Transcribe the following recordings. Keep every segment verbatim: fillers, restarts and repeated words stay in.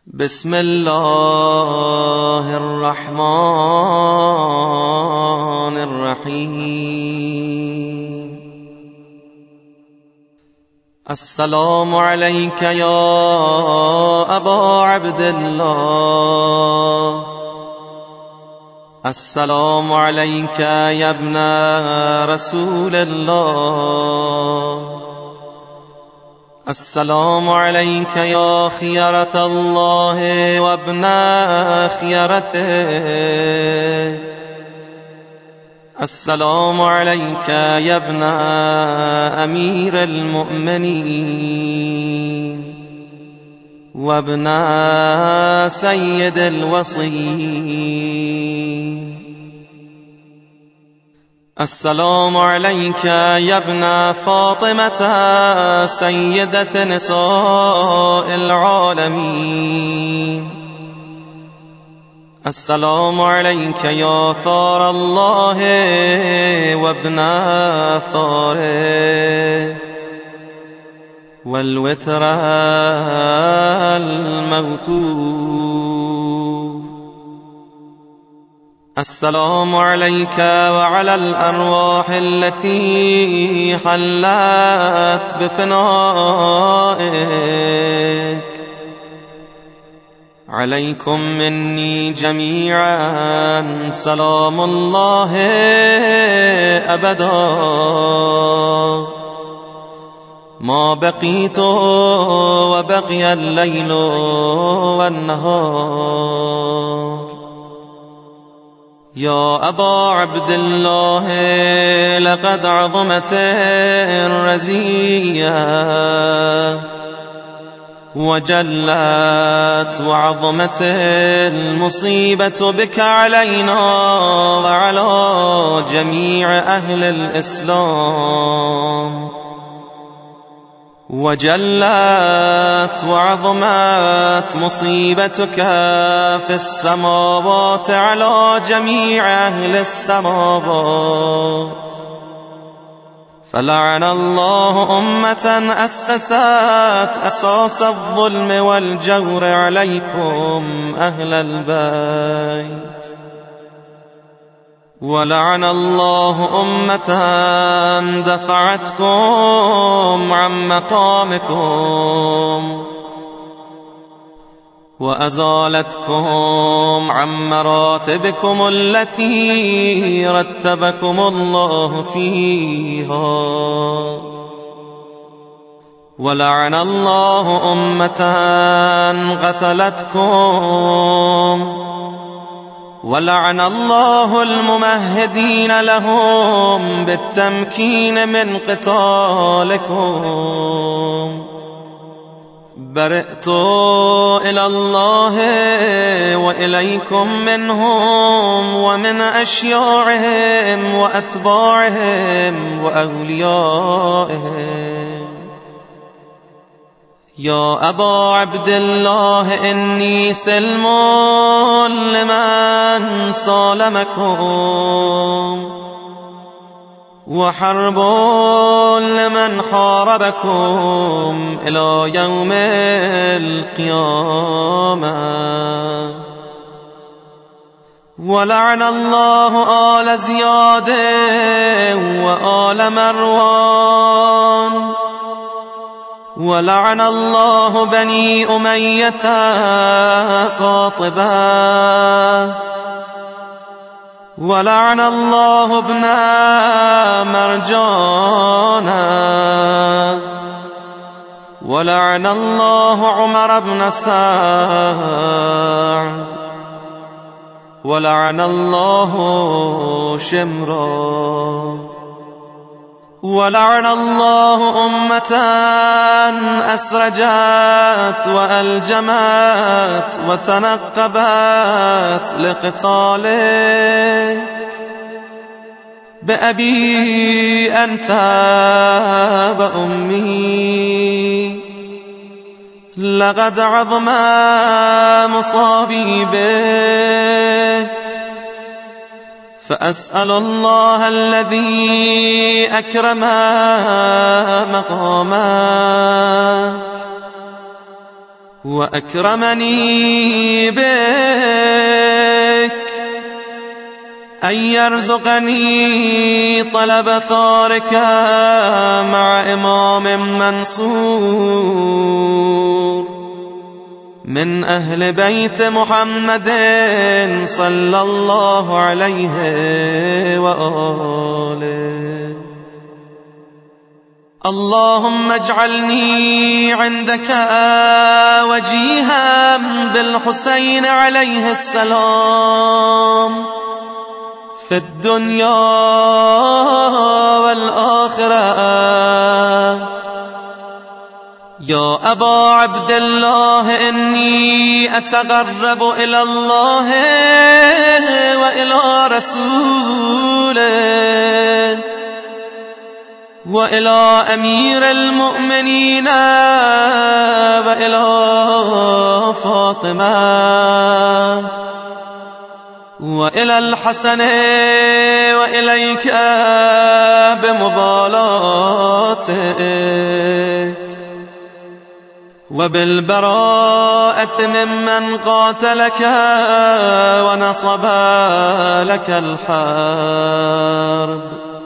بسم الله الرحمن الرحيم. السلام عليك يا أبا عبد الله، السلام عليك يا ابن رسول الله، السلام عليك يا خيرة الله وابن خيرته، السلام عليك يا ابن أمير المؤمنين وابن سيد الوصيين، السلام عليك يا ابن فاطمة سيدة نساء العالمين، السلام عليك يا ثار الله وابن ثاره والوتر الموتور، السلام عليك وعلى الأرواح التي حلت بفنائك، عليكم مني جميعا سلام الله أبدا ما بقيت وبقي الليل والنهار. يا أبا عبد الله، لقد عظمت الرزية وجلت وعظمت المصيبة بك علينا وعلى جميع أهل الإسلام، وجلت وعظمت مصيبتك في السماوات على جميع أهل السماوات، فلعن الله أمة أسست أساس الظلم والجور عليكم أهل البيت، ولعن الله أمة دفعتكم عن مقامكم وأزالتكم عن مراتبكم التي رتبكم الله فيها، ولعن الله أمة قتلتكم، ولعن الله الممهدين لهم بالتمكين من قتالكم. برئت إلى الله وإليكم منهم ومن أشياعهم وأتباعهم وأوليائهم. يا أبا عبد الله، إني سلم لمن سالمكم وحرب لمن حاربكم إلى يوم القيامة. ولعن الله آل زياد وآل مروان، ولعن الله بني أمية قاطبة، ولعن الله ابن مرجانا، ولعن الله عمر بن سعد، ولعن الله شمرا، ولعن الله أمة أسرجت وألجمت وتنقبت لقتالك. بأبي أنت وأمي، لقد عظم مصابي بك، فأسأل الله الذي أكرم مقامك وأكرمني بك أن يرزقني طلب ثارك مع إمام منصور من أهل بيت محمد صلى الله عليه وآله. اللهم اجعلني عندك وجيها بالحسين عليه السلام في الدنيا والآخرة. يا أبا عبد الله إني أتقرب إلى الله وإلى رسوله وإلى أمير المؤمنين وإلى فاطمة وإلى الحسن وإليك بمبالاتك وبالبراءة ممن قاتلك ونصب لك الحرب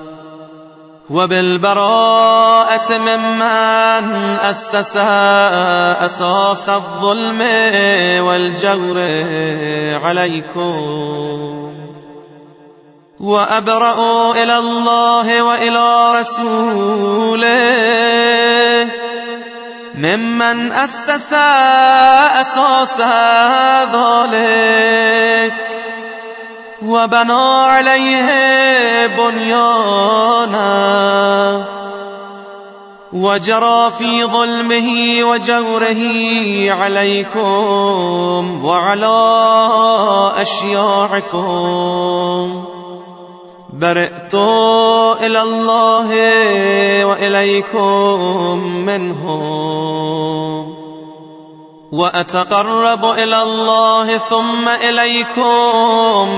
وبالبراءة ممن أسس أساس الظلم والجور عليكم. وأبرأ إلى الله وإلى رسوله ممن أسس أساس ذلك وبنى عليه بنيانا وجرى في ظلمه وجوره عليكم وعلى أشياعكم. برئت إلى الله وإليكم منهم وأتقرب إلى الله ثم إليكم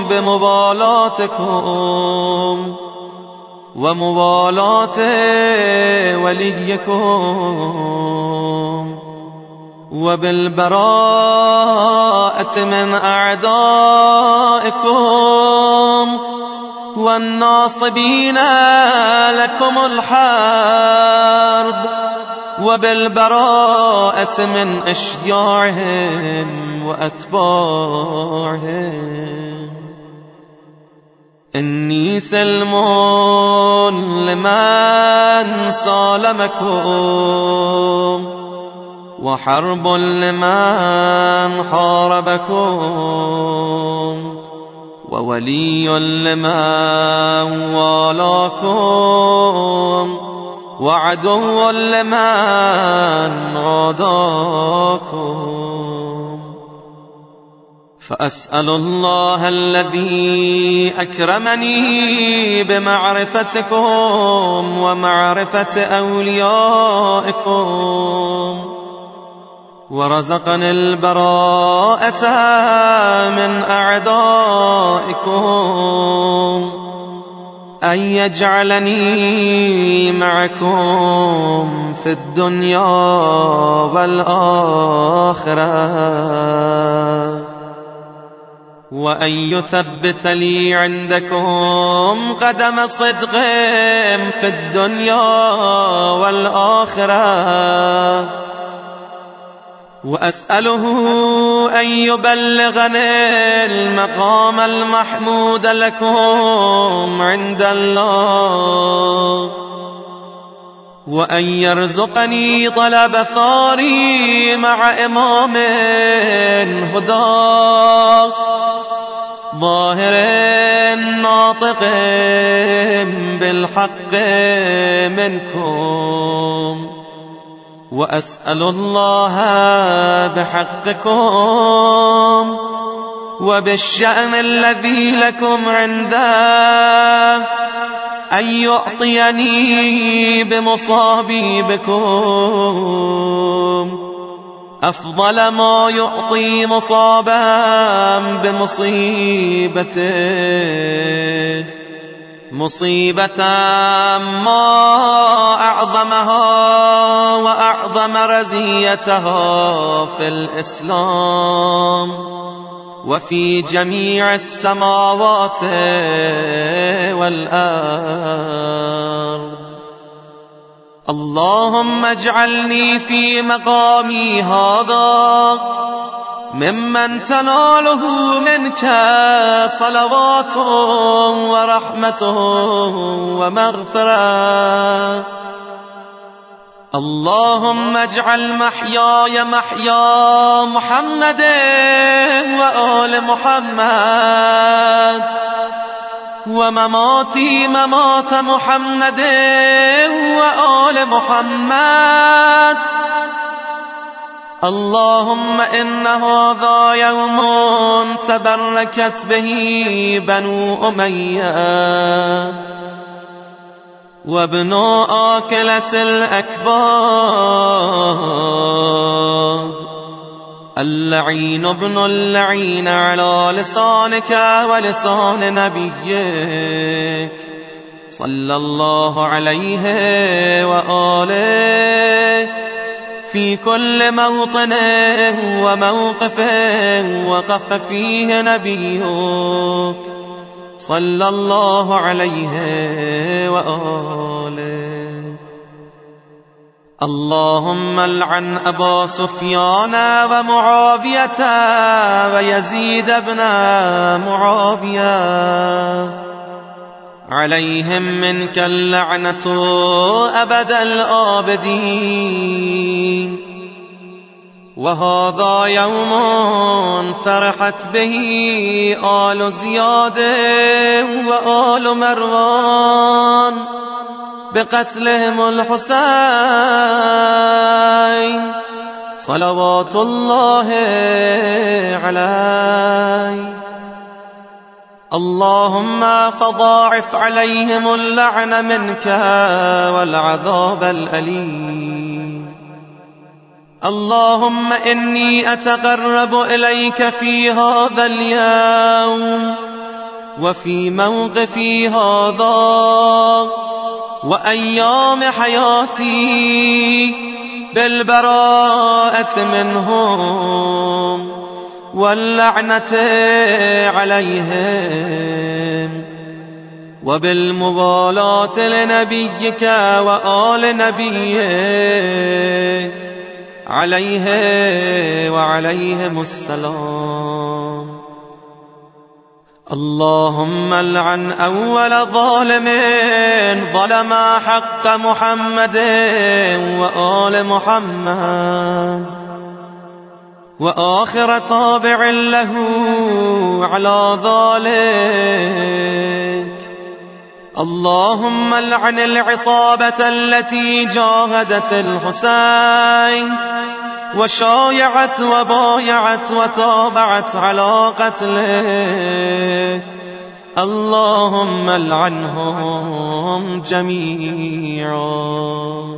بمبالاتكم ومبالاة وليكم وبالبراءة من أعدائكم والناصبين لكم الحرب وبالبراءة من أشياعهم وأتباعهم. إني سلم لمن سالمكم وحرب لمن حاربكم وولي لمن والاكم وعدو لمن عاداكم. فأسأل الله الذي أكرمني بمعرفتكم ومعرفة أوليائكم ورزقني البراءة من أعدائكم أن يجعلني معكم في الدنيا والآخرة وأن يثبت لي عندكم قدم صدق في الدنيا والآخرة وأسأله أن يبلغني المقام المحمود لكم عند الله وأن يرزقني طلب ثاري مع إمام هدى ظاهر ناطق بالحق منكم. وأسأل الله بحقكم وبالشأن الذي لكم عنده أن يعطيني بمصابي بكم أفضل ما يعطي مصابا بمصيبته مصيبة ما أعظمها وأعظم رزيتها في الإسلام وفي جميع السماوات والأرض. اللهم اجعلني في مقامي هذا ممن تناله منك صلوات ورحمة ومغفرة. اللهم اجعل محياي محيا محمد وآل محمد ومماتي ممات محمد وآل محمد. اللهم إن هذا يوم تبركت به بنو أمية وابن آكلة الأكباد اللعين ابن اللعين على لسانك ولسان نبيك صلى الله عليه وآله في كل موطن وموقف وقف فيه نبيك صلى الله عليه وآله. اللهم العن أبا سفيان ومعاوية ويزيد بن معاوية عليهم منك اللعنة أبد الآبدين. وهذا يوم فرحت به آل زياد وآل مروان بقتلهم الحسين صلوات الله عليه. اللهم فضاعف عليهم اللعن منك والعذاب الأليم. اللهم إني أتقرب إليك في هذا اليوم وفي موقفي هذا وأيام حياتي بالبراءة منهم واللعنة عليهم وبالمبالاة لنبيك وآل نبيك عليه وعليهم السلام. اللهم العن أول ظالم ظلم حق محمد وآل محمد وآخر تابع له على ذلك. اللهم العن العصابة التي جاهدت الحسين وشايعت وبايعت وتابعت على قتله. اللهم العنهم جميعا.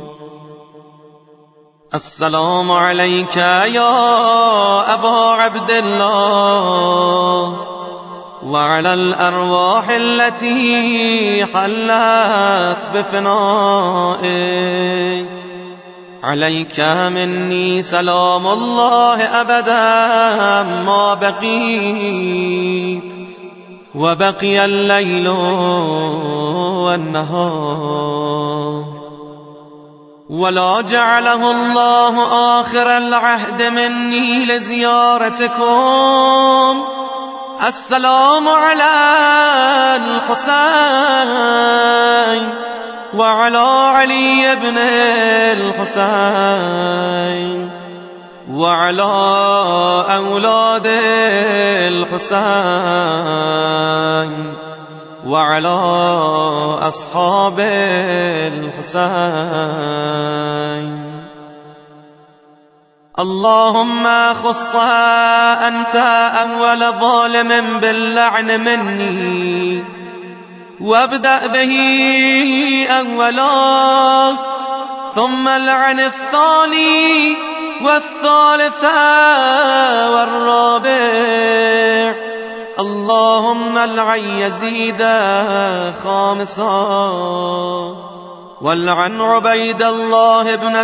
السلام عليك يا أبا عبد الله وعلى الأرواح التي حلت بفنائك. عليك مني سلام الله أبدا ما بقيت وبقي الليل والنهار ولا جعله الله آخر العهد مني لزيارتكم. السلام على الحسين وعلى علي بن الحسين وعلى أولاد الحسين وعلى أصحاب الحسين. اللهم خص أنت أول ظالم باللعن مني وابدأ به أولا ثم العن الثاني والثالث والرابع. اللهم ملعن يزيد خامسا والعن عبيد الله بن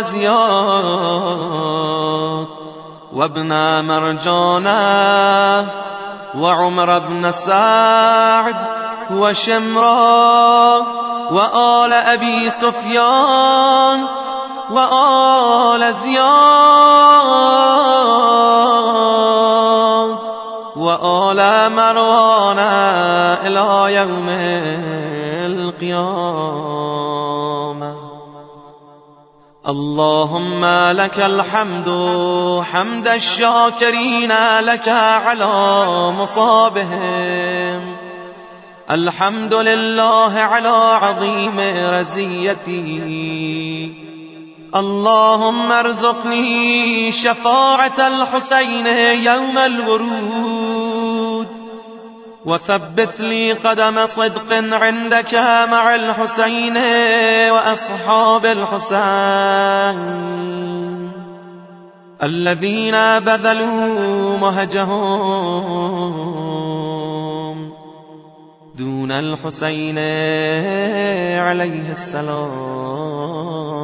زياد وابن مرجانة وعمر بن سعد وشمرا وآل أبي سفيان وآل زياد وآل مروان إلى يوم القيامة. اللهم لك الحمد حمد الشاكرين لك على مصابهم. الحمد لله على عظيم رزيتي. اللهم ارزقني شفاعة الحسين يوم الورود وثبت لي قدم صدق عندك مع الحسين وأصحاب الحسين الذين بذلوا مهجهم دون الحسين عليه السلام.